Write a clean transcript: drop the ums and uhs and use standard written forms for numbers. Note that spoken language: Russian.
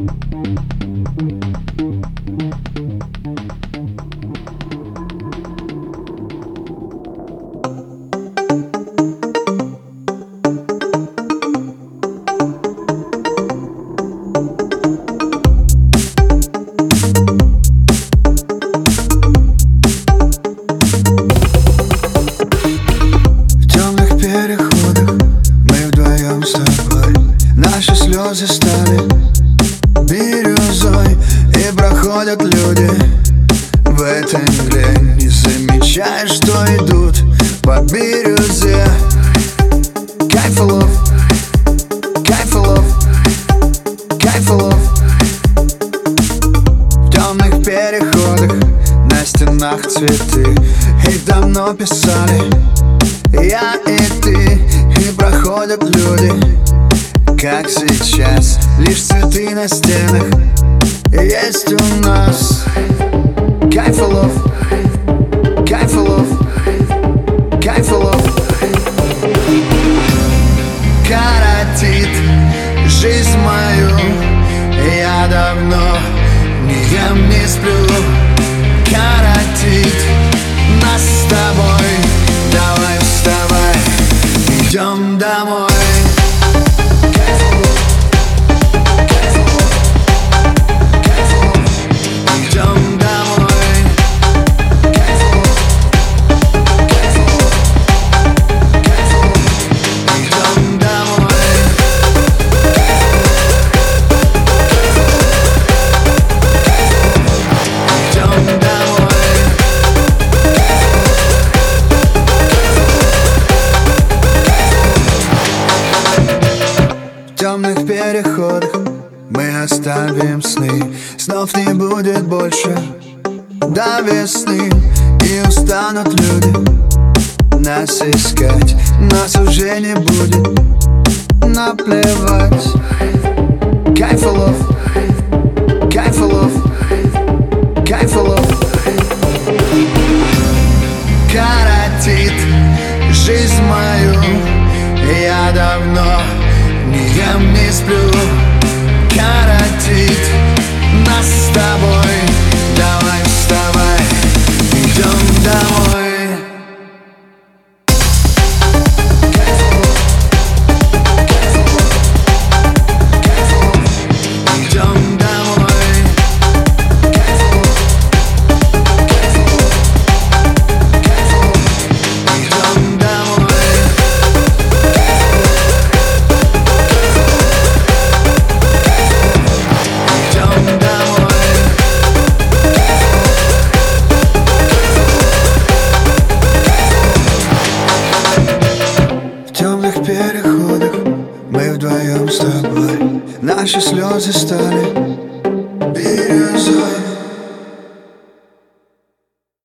Наши слезы стали бирюзой, и проходят люди в этой мгле. Не замечаешь, что идут по бирюзе. Кайфолов, кайфолов, кайфолов. В темных переходах на стенах цветы, их давно писали я и ты. И проходят люди, как сейчас, лишь цветы на стенах есть у нас. Кайфолов, кайфолов, кайфолов. Коротит жизнь мою, я давно не ем, не сплю. Коротит нас с тобой, давай вставай, идем домой. В темных переходах мы оставим сны. Снов не будет больше до весны. И устанут люди нас искать, нас уже не будет наплевать. Кайфолов, кайфолов, кайфолов. Коротит жизнь мою, я давно не ем, не сплю. Коротит нас с тобой, давай вставай, идем домой. Переходах мы вдвоем с тобой, наши слезы стали бирюзой.